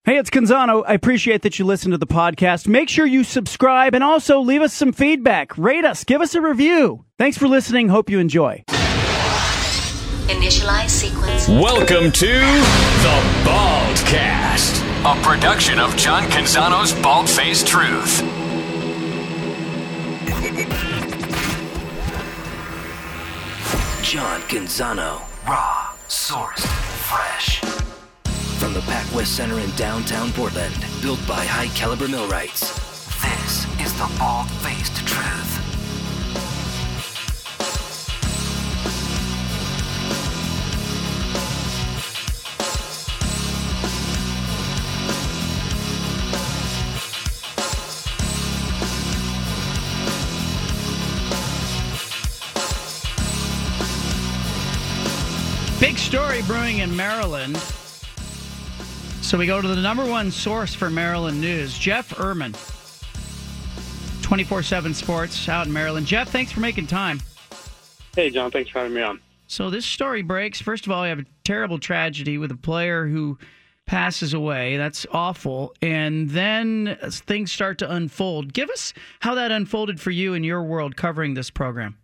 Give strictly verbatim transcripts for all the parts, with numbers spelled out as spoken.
Hey, it's Canzano. I appreciate that you listen to the podcast. Make sure you subscribe and also leave us some feedback. Rate us. Give us a review. Thanks for listening. Hope you enjoy. Initialize sequence. Welcome to The Baldcast, a production of John Canzano's Bald-Faced Truth. John Canzano, raw, sourced, fresh. From the Pac West Center in downtown Portland, built by High Caliber Millwrights. This is The Bald-Faced Truth. Big story brewing in Maryland. So we go to the number one source for Maryland news, Jeff Ermann, twenty-four seven Sports out in Maryland. Jeff, thanks for making time. Hey, John. Thanks for having me on. So this story breaks. First of all, we have a terrible tragedy with a player who passes away. That's awful. And then things start to unfold. Give us how that unfolded for you in your world covering this program.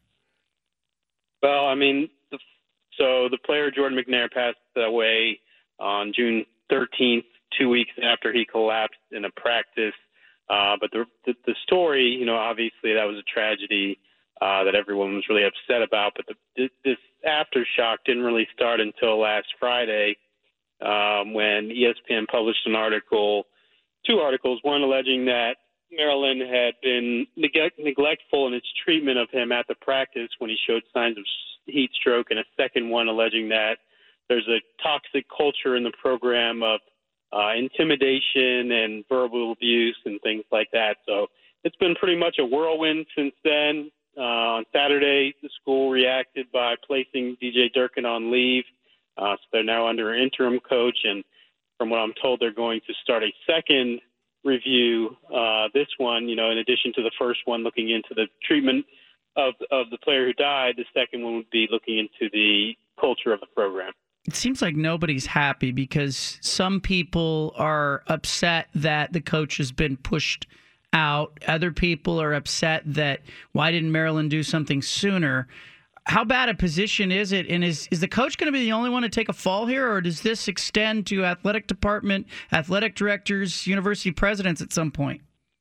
Well, I mean, the, so the player Jordan McNair passed away on June thirteenth, two weeks after he collapsed in a practice. Uh, but the, the the story, you know, obviously that was a tragedy uh, that everyone was really upset about. But the, this aftershock didn't really start until last Friday um, when E S P N published an article, two articles, one alleging that Maryland had been neg- neglectful in its treatment of him at the practice when he showed signs of heat stroke, and a second one alleging that there's a toxic culture in the program of uh, intimidation and verbal abuse and things like that. So it's been pretty much a whirlwind since then. Uh, on Saturday, the school reacted by placing D J Durkin on leave. Uh, so they're now under an interim coach. And from what I'm told, they're going to start a second review. Uh, this one, you know, in addition to the first one looking into the treatment of, of the player who died, the second one would be looking into the culture of the program. It seems like nobody's happy because some people are upset that the coach has been pushed out. Other people are upset that why didn't Maryland do something sooner? How bad a position is it? And is, is the coach going to be the only one to take a fall here, or does this extend to athletic department, athletic directors, university presidents at some point?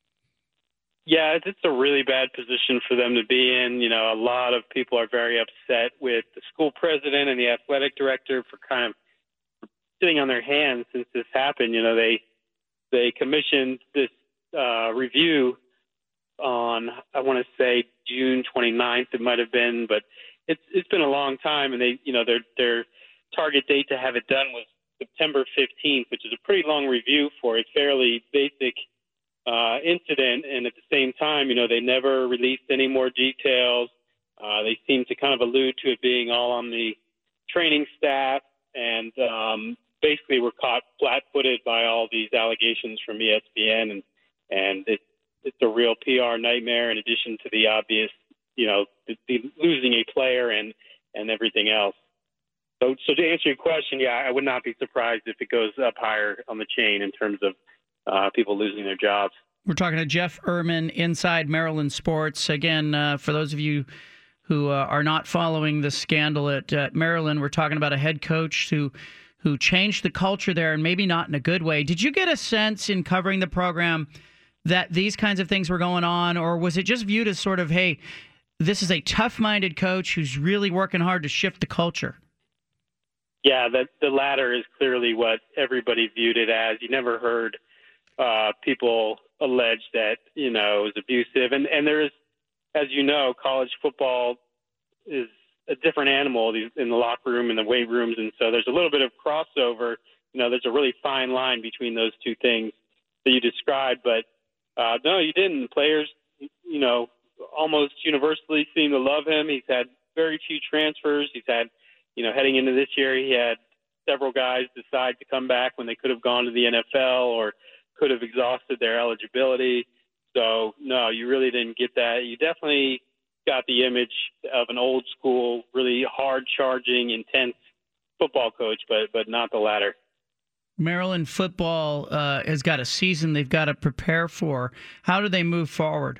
Yeah, it's a really bad position for them to be in. You know, a lot of people are very upset with the school president and the athletic director for kind of sitting on their hands since this happened. You know, they they commissioned this uh, review on, I want to say June twenty-ninth, it might have been, but it's it's been a long time, and they, you know, their their target date to have it done was September fifteenth, which is a pretty long review for a fairly basic Uh, incident, and at the same time, you know, they never released any more details. Uh, they seem to kind of allude to it being all on the training staff, and um, basically were caught flat-footed by all these allegations from E S P N, and and it, it's a real P R nightmare in addition to the obvious, you know, the, the losing a player and and everything else. So, so to answer your question, yeah, I would not be surprised if it goes up higher on the chain in terms of Uh, people losing their jobs. We're talking to Jeff Ermann, Inside Maryland Sports. Again, uh, for those of you who uh, are not following the scandal at uh, Maryland, we're talking about a head coach who who changed the culture there, and maybe not in a good way. Did you get a sense in covering the program that these kinds of things were going on, or was it just viewed as sort of, hey, this is a tough-minded coach who's really working hard to shift the culture? Yeah, the, the latter is clearly what everybody viewed it as. You never heard Uh, people allege that, you know, it was abusive. And, and there is, as you know, college football is a different animal in the locker room and the weight rooms. And so there's a little bit of crossover. You know, there's a really fine line between those two things that you described. But, uh, no, you didn't. Players, you know, almost universally seem to love him. He's had very few transfers. He's had, you know, heading into this year, he had several guys decide to come back when they could have gone to the N F L or could have exhausted their eligibility. So, no, you really didn't get that. You definitely got the image of an old school, really hard-charging, intense football coach, but but not the latter. Maryland football uh, has got a season they've got to prepare for. How do they move forward?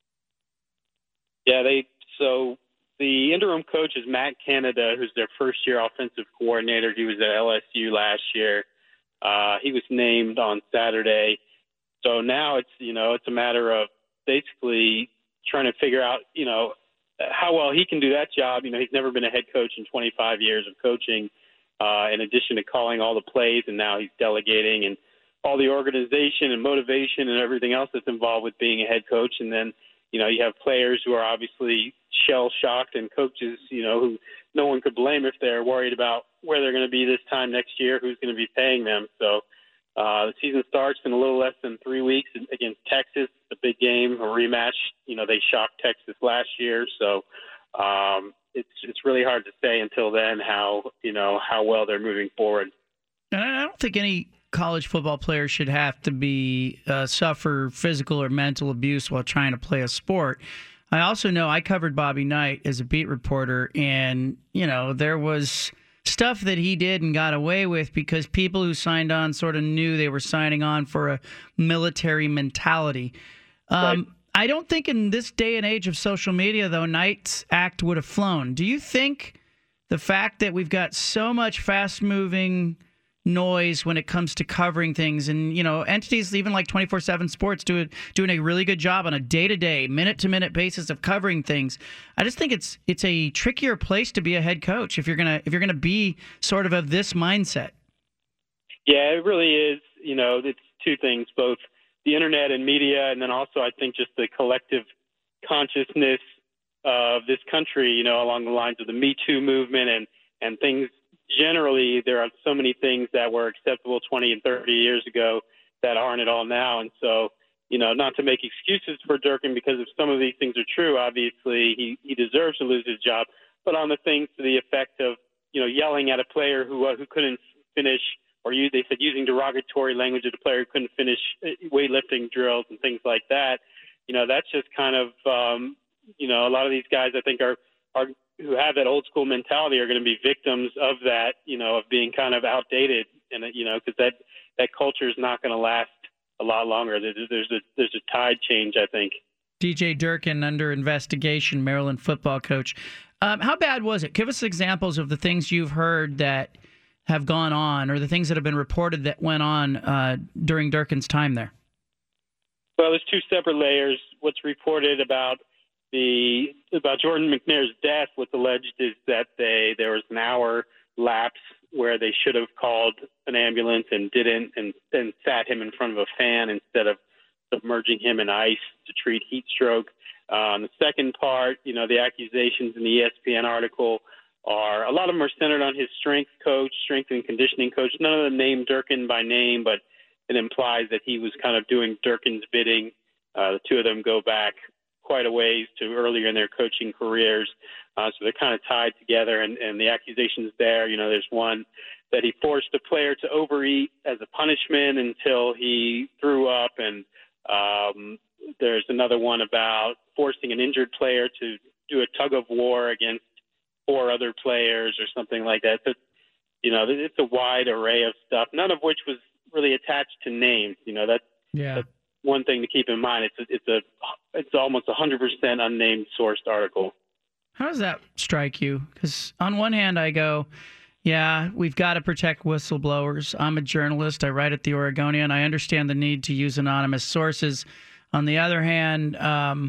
Yeah, they so the interim coach is Matt Canada, who's their first-year offensive coordinator. He was at L S U last year. Uh, he was named on Saturday. So now it's, you know, it's a matter of basically trying to figure out, you know, how well he can do that job. You know, he's never been a head coach in twenty-five years of coaching, uh, in addition to calling all the plays, and now he's delegating and all the organization and motivation and everything else that's involved with being a head coach. And then, you know, you have players who are obviously shell-shocked and coaches, you know, who no one could blame if they're worried about where they're going to be this time next year, who's going to be paying them. So uh, the season starts in a little less than three weeks against Texas, a big game, a rematch. You know, they shocked Texas last year. So um, it's it's really hard to say until then how, you know, how well they're moving forward. And I don't think any college football player should have to be uh, suffer physical or mental abuse while trying to play a sport. I also know I covered Bobby Knight as a beat reporter, and, you know, there was stuff that he did and got away with because people who signed on sort of knew they were signing on for a military mentality. Um, right. I don't think in this day and age of social media, though, Knight's act would have flown. Do you think the fact that we've got so much fast-moving noise when it comes to covering things, and, you know, entities even like twenty-four seven Sports do it, doing a really good job on a day-to-day, minute-to-minute basis of covering things. I just think it's it's a trickier place to be a head coach if you're gonna if you're gonna be sort of of this mindset. Yeah, it really is. You know, it's two things, both the internet and media, and then also I think just the collective consciousness of this country, you know, along the lines of the Me Too movement and and things. Generally, there are so many things that were acceptable twenty and thirty years ago that aren't at all now. And so, you know, not to make excuses for Durkin, because if some of these things are true, obviously he, he deserves to lose his job. But on the things to the effect of, you know, yelling at a player who uh, who couldn't finish, or you, they said using derogatory language at a player who couldn't finish weightlifting drills and things like that, you know, that's just kind of, um, you know, a lot of these guys I think are are who have that old school mentality are going to be victims of that, you know, of being kind of outdated. And, you know, because that, that culture is not going to last a lot longer. There's a, there's a tide change, I think. D J Durkin under investigation, Maryland football coach. Um, how bad was it? Give us examples of the things you've heard that have gone on, or the things that have been reported that went on uh, during Durkin's time there. Well, there's two separate layers. What's reported about The about Jordan McNair's death, what's alleged is that they there was an hour lapse where they should have called an ambulance and didn't, and then sat him in front of a fan instead of submerging him in ice to treat heat stroke. Um, the second part, you know, the accusations in the E S P N article are, a lot of them are centered on his strength coach, strength and conditioning coach. None of them name Durkin by name, but it implies that he was kind of doing Durkin's bidding. Uh, the two of them go back quite a ways to earlier in their coaching careers. Uh, so they're kind of tied together, and, and the accusations there, you know, there's one that he forced a player to overeat as a punishment until he threw up. And um, there's another one about forcing an injured player to do a tug of war against four other players or something like that. So, you know, it's a wide array of stuff, none of which was really attached to names. You know, that's, yeah. that's one thing to keep in mind. It's a, it's a it's almost a hundred percent unnamed sourced article. How does that strike you? Because on one hand, I go, yeah, we've got to protect whistleblowers. I'm a journalist. I write at the Oregonian. I understand the need to use anonymous sources. On the other hand, um,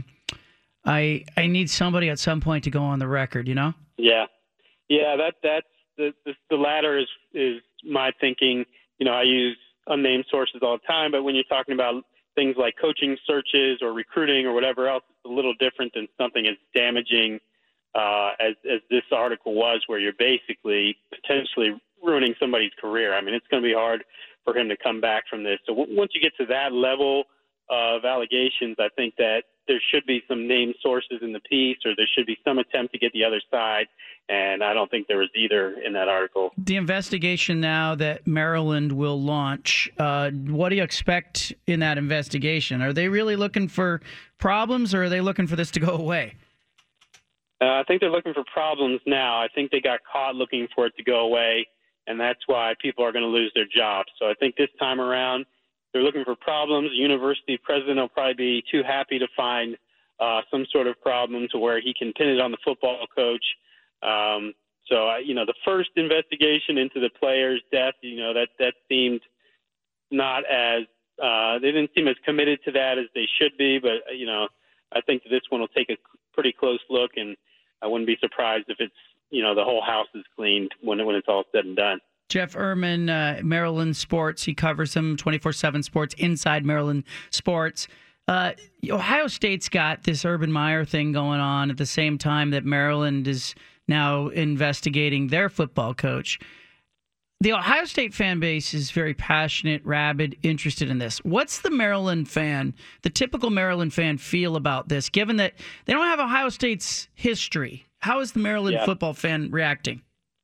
I I need somebody at some point to go on the record. You know? Yeah, yeah. That that's the the, the latter is is my thinking. You know, I use unnamed sources all the time, but when you're talking about things like coaching searches or recruiting or whatever else, it's a little different than something as damaging uh, as, as this article was, where you're basically potentially ruining somebody's career. I mean, it's going to be hard for him to come back from this. So w- once you get to that level of allegations, I think that there should be some named sources in the piece, or there should be some attempt to get the other side. And I don't think there was either in that article. The investigation now that Maryland will launch, uh, what do you expect in that investigation? Are they really looking for problems, or are they looking for this to go away? Uh, I think they're looking for problems now. I think they got caught looking for it to go away. and that's why people are going to lose their jobs. So I think this time around, they're looking for problems. The university president will probably be too happy to find uh, some sort of problem to where he can pin it on the football coach. Um, so, you know, the first investigation into the player's death, you know, that, that seemed not as uh, – they didn't seem as committed to that as they should be. But, you know, I think this one will take a pretty close look, and I wouldn't be surprised if it's, you know, the whole house is cleaned when, when it's all said and done. Jeff Ermann, uh, Maryland sports. He covers them twenty-four seven sports, Inside Maryland Sports. Uh, Ohio State's got this Urban Meyer thing going on at the same time that Maryland is now investigating their football coach. The Ohio State fan base is very passionate, rabid, interested in this. What's the Maryland fan, the typical Maryland fan, feel about this, given that they don't have Ohio State's history? How is the Maryland yeah. football fan reacting?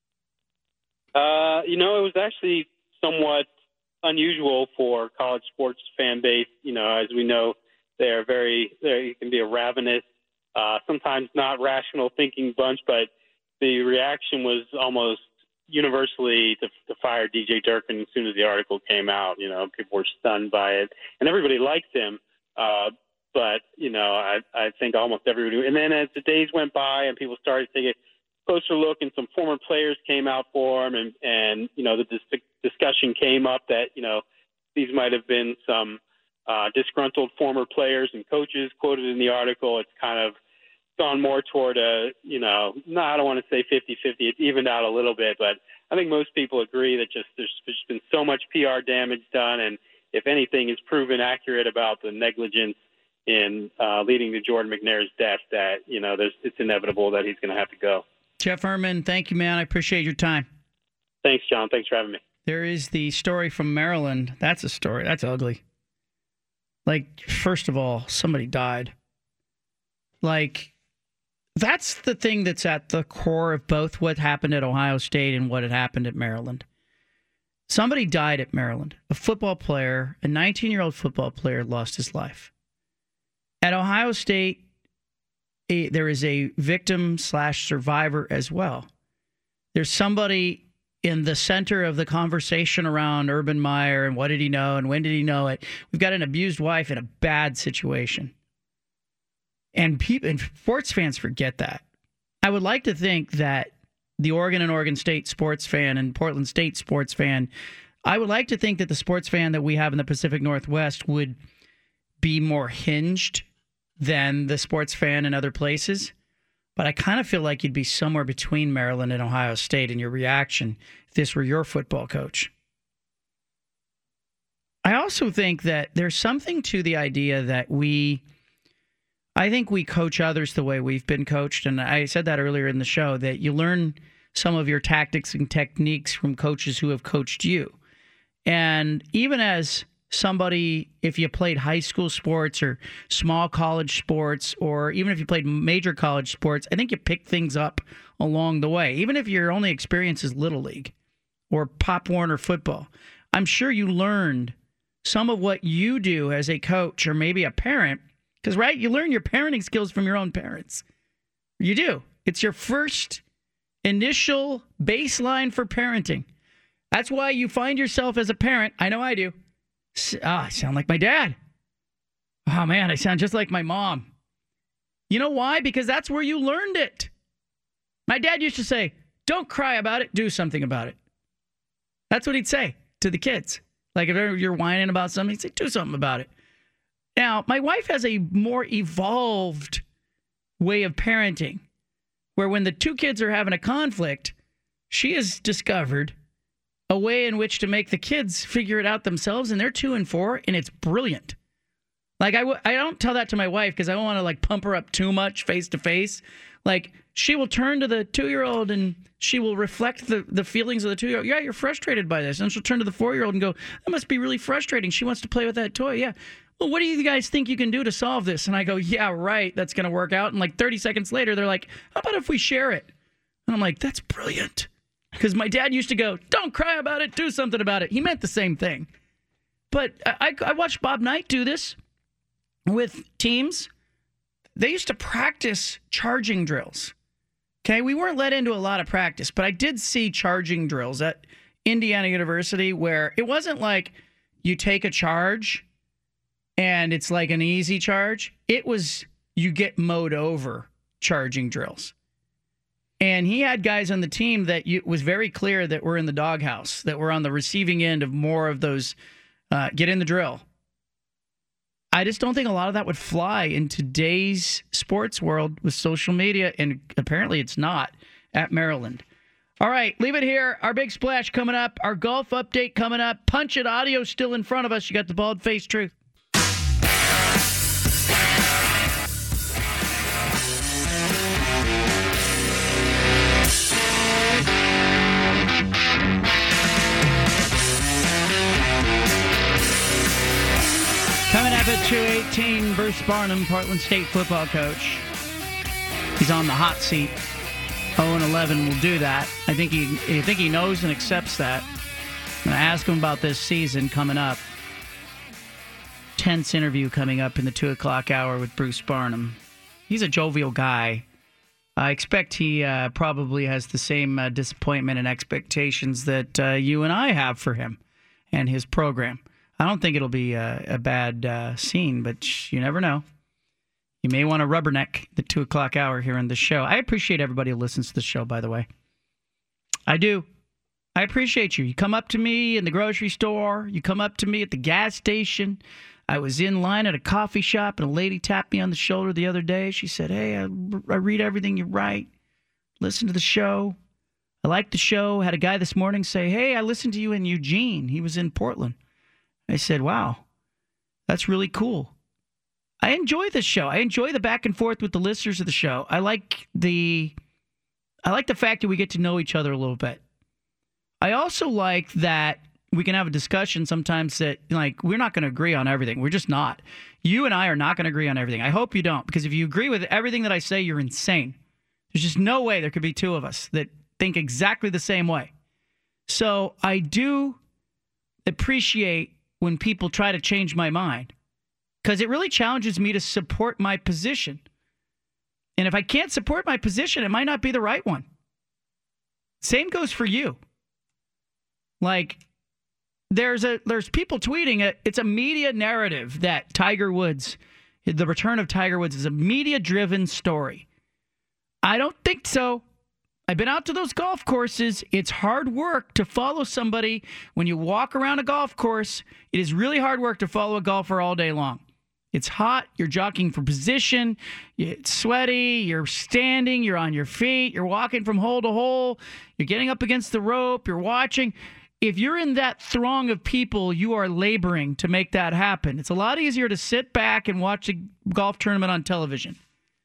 Uh, you know, it was actually somewhat unusual for college sports fan base. You know, as we know, they are very, they can be a ravenous, uh, sometimes not rational thinking bunch, but the reaction was almost universally to, to fire D J Durkin as soon as the article came out. You know, people were stunned by it, and everybody likes him. Uh, but, you know, I, I think almost everybody, and then as the days went by and people started to take it, closer look, and some former players came out for him, and, and you know, the dis- discussion came up that, you know, these might have been some uh, disgruntled former players and coaches quoted in the article. It's kind of gone more toward a, you know, no, I don't want to say fifty-fifty. It's evened out a little bit, but I think most people agree that just there's just been so much P R damage done, and if anything is proven accurate about the negligence in uh, leading to Jordan McNair's death, that, you know, there's, it's inevitable that he's going to have to go. Jeff Ermann, thank you, man. I appreciate your time. Thanks, John. Thanks for having me. There is the story from Maryland. That's a story. That's ugly. Like, first of all, somebody died. Like, that's the thing that's at the core of both what happened at Ohio State and what had happened at Maryland. Somebody died at Maryland. A football player, a nineteen-year-old football player, lost his life. At Ohio State, A, there is a victim slash survivor as well. There's somebody in the center of the conversation around Urban Meyer and what did he know and when did he know it. We've got an abused wife in a bad situation. And people and sports fans forget that. I would like to think that the Oregon and Oregon State sports fan and Portland State sports fan, I would like to think that the sports fan that we have in the Pacific Northwest would be more hinged than the sports fan in other places. But I kind of feel like you'd be somewhere between Maryland and Ohio State in your reaction if this were your football coach. I also think that there's something to the idea that we, I think we coach others the way we've been coached. And I said that earlier in the show, that you learn some of your tactics and techniques from coaches who have coached you. And even as somebody, if you played high school sports or small college sports, or even if you played major college sports, I think you pick things up along the way. Even if your only experience is Little League or Pop Warner football, I'm sure you learned some of what you do as a coach or maybe a parent, because, right, you learn your parenting skills from your own parents. You do. It's your first initial baseline for parenting. That's why you find yourself as a parent, I know I do, Ah, I sound like my dad. Oh, man, I sound just like my mom. You know why? Because that's where you learned it. My dad used to say, don't cry about it, do something about it. That's what he'd say to the kids. Like if you're whining about something, he'd say, do something about it. Now, my wife has a more evolved way of parenting, where when the two kids are having a conflict, she has discovered a way in which to make the kids figure it out themselves, and they're two and four, and it's brilliant. Like, I, w- I don't tell that to my wife because I don't want to, like, pump her up too much face-to-face. Like, she will turn to the two-year-old, and she will reflect the, the feelings of the two-year-old. Yeah, you're frustrated by this. And she'll turn to the four-year-old and go, that must be really frustrating. She wants to play with that toy. Yeah. Well, what do you guys think you can do to solve this? And I go, yeah, right, that's going to work out. And, like, thirty seconds later, they're like, how about if we share it? And I'm like, that's brilliant. Because my dad used to go, don't cry about it, do something about it. He meant the same thing. But I, I watched Bob Knight do this with teams. They used to practice charging drills. Okay, we weren't let into a lot of practice, but I did see charging drills. That Indiana University where it wasn't like you take a charge and it's like an easy charge. It was you get mowed over charging drills. And he had guys on the team that you, was very clear that were in the doghouse, that were on the receiving end of more of those uh, get in the drill. I just don't think a lot of that would fly in today's sports world with social media, and apparently it's not at Maryland. All right, leave it here. Our big splash coming up. Our golf update coming up. Punch It audio still in front of us. You got the bald-faced truth. Coming up at two eighteen, Bruce Barnum, Portland State football coach. He's on the hot seat. oh and eleven will do that. I think he, I think he knows and accepts that. I'm going to ask him about this season coming up. Tense interview coming up in the two o'clock hour with Bruce Barnum. He's a jovial guy. I expect he uh, probably has the same uh, disappointment and expectations that uh, you and I have for him and his program. I don't think it'll be a, a bad uh, scene, but you never know. You may want to rubberneck the two o'clock hour here on the show. I appreciate everybody who listens to the show, by the way. I do. I appreciate you. You come up to me in the grocery store. You come up to me at the gas station. I was in line at a coffee shop, and a lady tapped me on the shoulder the other day. She said, hey, I, I read everything you write. Listen to the show. I like the show. Had a guy this morning say, hey, I listened to you in Eugene. He was in Portland. I said, wow, that's really cool. I enjoy this show. I enjoy the back and forth with the listeners of the show. I like the I like the fact that we get to know each other a little bit. I also like that we can have a discussion sometimes that, like, we're not going to agree on everything. We're just not. You and I are not going to agree on everything. I hope you don't, because if you agree with everything that I say, you're insane. There's just no way there could be two of us that think exactly the same way. So I do appreciate when people try to change my mind, because it really challenges me to support my position. And if I can't support my position, it might not be the right one. Same goes for you. Like, there's a there's people tweeting it. It's a media narrative that Tiger Woods, the return of Tiger Woods, is a media-driven story. I don't think so. I've been out to those golf courses. It's hard work to follow somebody. When you walk around a golf course, it is really hard work to follow a golfer all day long. It's hot. You're jockeying for position. It's sweaty. You're standing. You're on your feet. You're walking from hole to hole. You're getting up against the rope. You're watching. If you're in that throng of people, you are laboring to make that happen. It's a lot easier to sit back and watch a golf tournament on television.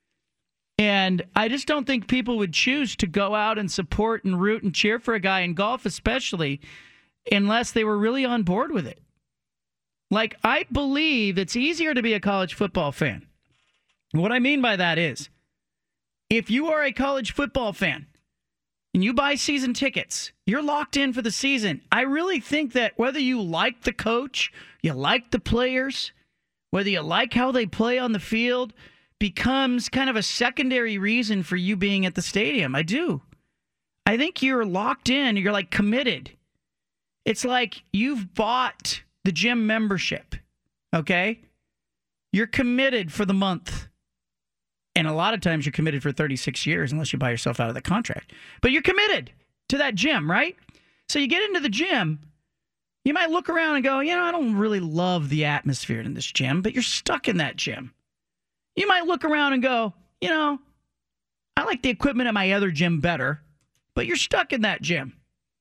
And I just don't think people would choose to go out and support and root and cheer for a guy in golf, especially, unless they were really on board with it. Like, I believe it's easier to be a college football fan. What I mean by that is, if you are a college football fan and you buy season tickets, you're locked in for the season. I really think that whether you like the coach, you like the players, whether you like how they play on the field, becomes kind of a secondary reason for you being at the stadium. I do. I think you're locked in. You're like committed. It's like you've bought the gym membership, okay? You're committed for the month. And a lot of times you're committed for thirty-six years unless you buy yourself out of the contract. But you're committed to that gym, right? So you get into the gym. You might look around and go, you know, I don't really love the atmosphere in this gym, but you're stuck in that gym. You might look around and go, you know, I like the equipment at my other gym better, but you're stuck in that gym.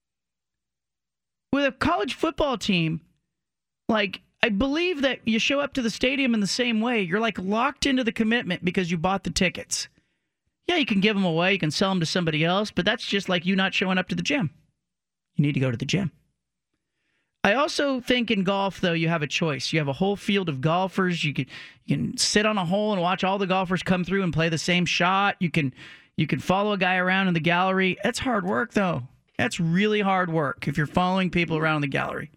With a college football team, like, I believe that you show up to the stadium in the same way. You're like locked into the commitment because you bought the tickets. Yeah, you can give them away. You can sell them to somebody else, but that's just like you not showing up to the gym. You need to go to the gym. I also think in golf, though, you have a choice. You have a whole field of golfers. You can you can sit on a hole and watch all the golfers come through and play the same shot. You can you can follow a guy around in the gallery. That's hard work, though. That's really hard work if you're following people around the gallery.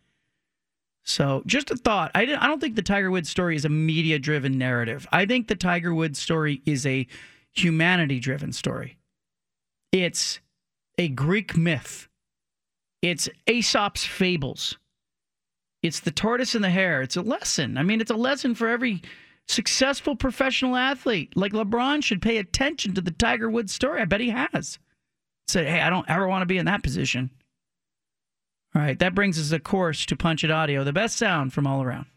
So just a thought. I, I don't think the Tiger Woods story is a media-driven narrative. I think the Tiger Woods story is a humanity-driven story. It's a Greek myth It's Aesop's fables. It's the tortoise and the hare. It's a lesson. I mean, it's a lesson for every successful professional athlete. Like LeBron should pay attention to the Tiger Woods story. I bet he has. Said, hey, I don't ever want to be in that position. All right, that brings us, of course, to Punch It Audio, the best sound from all around.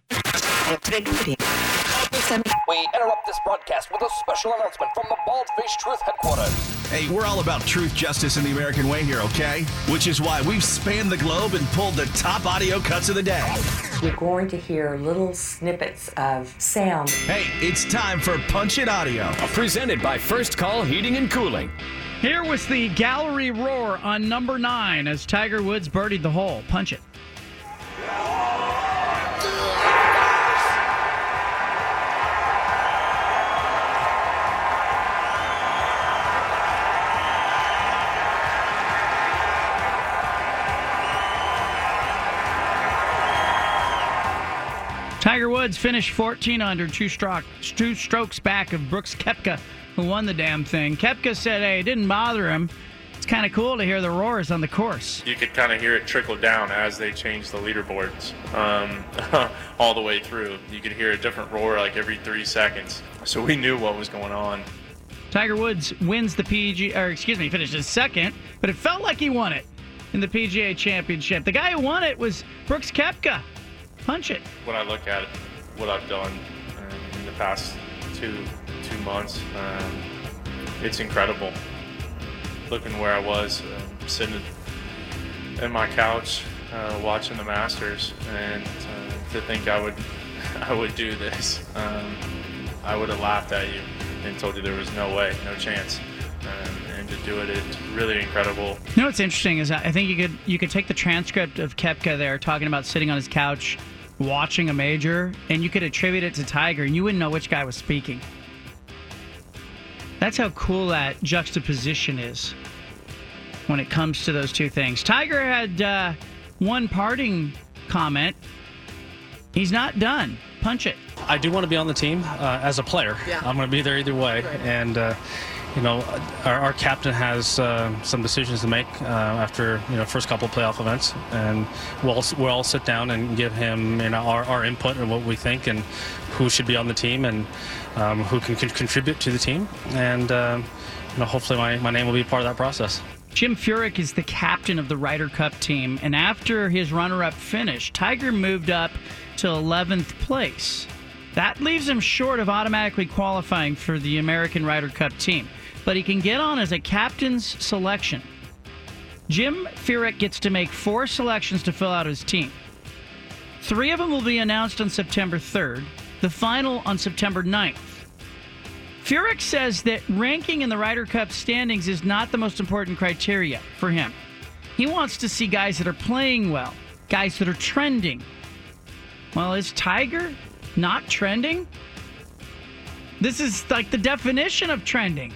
We interrupt this broadcast with a special announcement from the Bald-Faced Truth headquarters. Hey, we're all about truth, justice, and the American way here, okay? Which is why we've spanned the globe and pulled the top audio cuts of the day. You're going to hear little snippets of sound. Hey, it's time for Punch It Audio. Presented by First Call Heating and Cooling. Here was the gallery roar on number nine as Tiger Woods birdied the hole. Punch it. Tiger Woods finished fourteen under, two, stroke, two strokes back of Brooks Koepka, who won the damn thing. Koepka said, hey, it didn't bother him. It's kind of cool to hear the roars on the course. You could kind of hear it trickle down as they changed the leaderboards um, all the way through. You could hear a different roar like every three seconds. So we knew what was going on. Tiger Woods wins the P G A, or excuse me, finishes second, but it felt like he won it in the P G A Championship. The guy who won it was Brooks Koepka. Punch it. When I look at what I've done um, in the past two two months, um, it's incredible. Looking where I was, uh, sitting in my couch, uh, watching the Masters, and uh, to think I would I would do this, um, I would have laughed at you and told you there was no way, no chance. Um, and to do it, it's really incredible. You know what's interesting is I think you could you could take the transcript of Koepka there talking about sitting on his couch watching a major, and you could attribute it to Tiger, and you wouldn't know which guy was speaking. That's how cool that juxtaposition is when it comes to those two things. Tiger had uh, one parting comment. He's not done. Punch it. I do want to be on the team uh, as a player. Yeah. I'm going to be there either way. Right. And, uh, you know, our, our captain has uh, some decisions to make uh, after, you know, first couple of playoff events. And we'll, we'll all sit down and give him, you know, our, our input and what we think and who should be on the team and um, who can, can contribute to the team. And, uh, you know, hopefully my, my name will be part of that process. Jim Furyk is the captain of the Ryder Cup team, and after his runner-up finish, Tiger moved up to eleventh place. That leaves him short of automatically qualifying for the American Ryder Cup team, but he can get on as a captain's selection. Jim Furyk gets to make four selections to fill out his team. Three of them will be announced on September third, the final on September ninth. Furyk says that ranking in the Ryder Cup standings is not the most important criteria for him. He wants to see guys that are playing well, guys that are trending. Well, is Tiger not trending? This is like the definition of trending.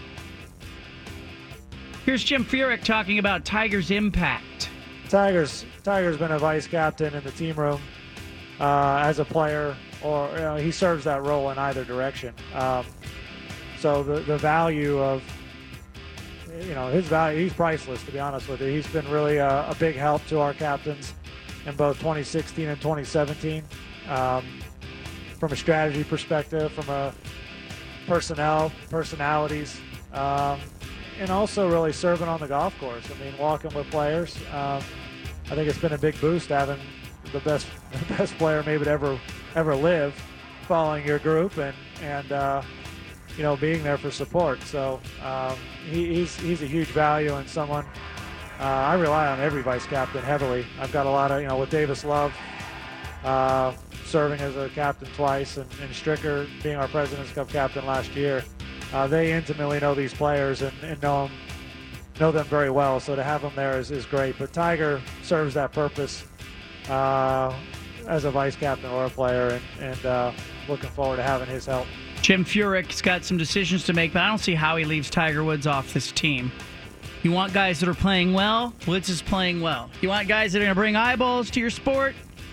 Here's Jim Furyk talking about Tiger's impact. Tiger's Tiger's been a vice captain in the team room uh, as a player, or you know, he serves that role in either direction. Um, So the, the value of, you know, his value, he's priceless, to be honest with you. He's been really a, a big help to our captains in both twenty sixteen and twenty seventeen. Um, from a strategy perspective, from a personnel, personalities, um, and also really serving on the golf course. I mean, walking with players. Um, I think it's been a big boost having the best the best player maybe to ever ever live following your group and, and uh, you know, being there for support. So um, he, he's he's a huge value and someone uh, I rely on every vice captain heavily. I've got a lot of, you know, with Davis Love uh, serving as a captain twice and, and Stricker being our President's Cup captain last year. Uh, they intimately know these players and, and know them, know them very well. So to have them there is, is great. But Tiger serves that purpose uh, as a vice captain or a player, and, and uh, looking forward to having his help. Jim Furyk's got some decisions to make, but I don't see how he leaves Tiger Woods off this team. You want guys that are playing well? Woods is playing well. You want guys that are going to bring eyeballs to your sport?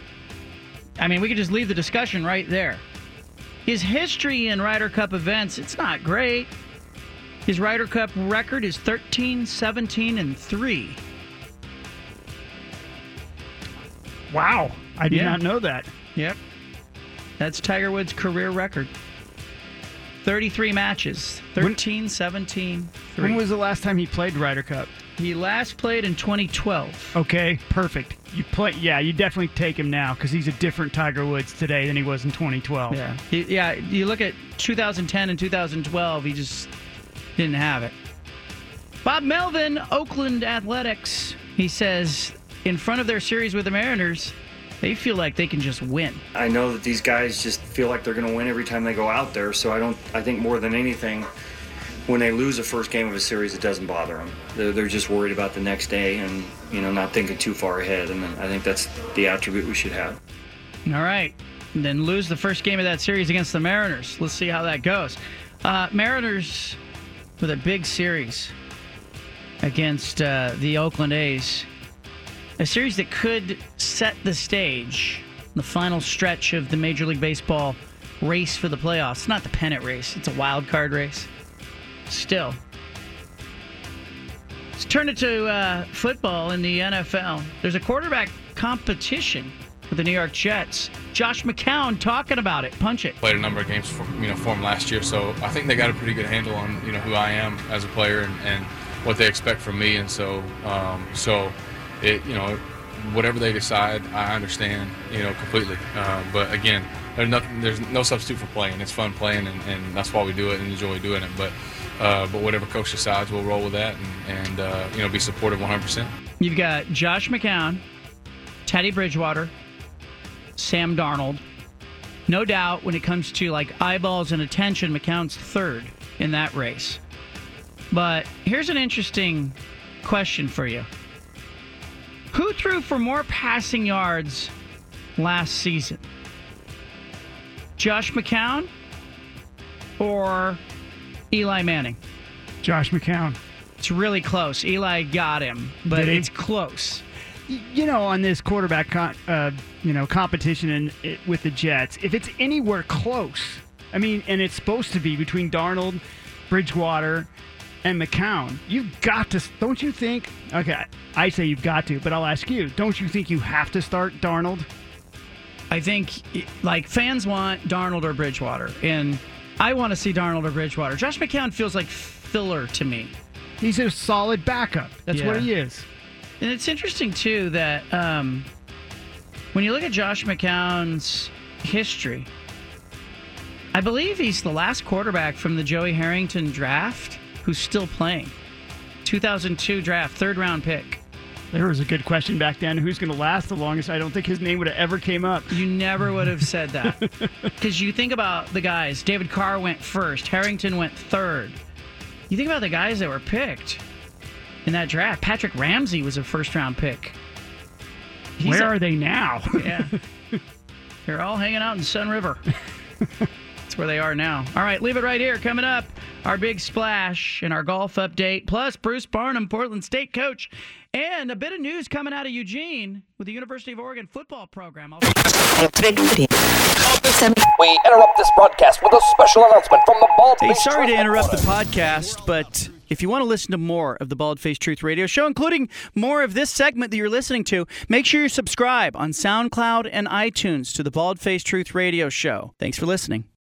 I mean, we could just leave the discussion right there. His history in Ryder Cup events, it's not great. His Ryder Cup record is thirteen, seventeen, and three. Wow. I did Yeah. not know that. Yep. That's Tiger Woods' career record. thirty-three matches, thirteen, seventeen, three. When was the last time he played Ryder Cup? He last played in twenty twelve. Okay, perfect. You play, yeah, you definitely take him now because he's a different Tiger Woods today than he was in twenty twelve. Yeah, he, yeah. You look at two thousand ten and two thousand twelve, he just didn't have it. Bob Melvin, Oakland Athletics, he says in front of their series with the Mariners, they feel like they can just win. I know that these guys just feel like they're going to win every time they go out there, so I don't. I think more than anything, when they lose the first game of a series, it doesn't bother them. They're, they're just worried about the next day and, you know, not thinking too far ahead, and I think that's the attribute we should have. All right. And then lose the first game of that series against the Mariners. Let's see how that goes. Uh, Mariners with a big series against uh, the Oakland A's. A series that could set the stage, the final stretch of the Major League Baseball race for the playoffs. It's not the pennant race. It's a wild card race. Still. Let's turn it to uh, football in the N F L. There's a quarterback competition with the New York Jets. Josh McCown talking about it. Punch it. Played a number of games for, you know, for him last year, so I think they got a pretty good handle on, you know, who I am as a player and, and what they expect from me. And so, um, so it, you know, whatever they decide, I understand, you know, completely. Uh, but again, there's nothing, there's no substitute for playing. It's fun playing, and, and that's why we do it and enjoy doing it. But uh, but whatever coach decides, we'll roll with that and, and uh, you know, be supportive one hundred percent. You've got Josh McCown, Teddy Bridgewater, Sam Darnold. No doubt when it comes to like eyeballs and attention, McCown's third in that race. But here's an interesting question for you. Who threw for more passing yards last season? Josh McCown or Eli Manning? Josh McCown. It's really close. Eli got him, but Did he? it's close. You know, on this quarterback con- uh, you know, competition in, it, with the Jets, if it's anywhere close, I mean, and it's supposed to be between Darnold, Bridgewater, and McCown, you've got to, don't you think? Okay, I say you've got to, but I'll ask you, don't you think you have to start Darnold? I think, like, fans want Darnold or Bridgewater, and I want to see Darnold or Bridgewater. Josh McCown feels like filler to me. He's a solid backup. That's Yeah. what he is. And it's interesting, too, that um, when you look at Josh McCown's history, I believe he's the last quarterback from the Joey Harrington draft who's still playing. two thousand two draft, third round pick. There was a good question back then. Who's going to last the longest? I don't think his name would have ever came up. You never would have said that. Because you think about the guys. David Carr went first. Harrington went third. You think about the guys that were picked in that draft. Patrick Ramsey was a first-round pick. He's Where a, are they now? Yeah. They're all hanging out in Sun River. That's where they are now. All right, leave it right here. Coming up, our big splash and our golf update, plus Bruce Barnum, Portland State coach, and a bit of news coming out of Eugene with the University of Oregon football program. I'll- We interrupt this broadcast with a special announcement from the Bald Hey, Faced sorry to Truth interrupt the Headquarters. podcast, but if you want to listen to more of the Bald Faced Truth Radio Show, including more of this segment that you're listening to, make sure you subscribe on SoundCloud and iTunes to the Bald Faced Truth Radio Show. Thanks for listening.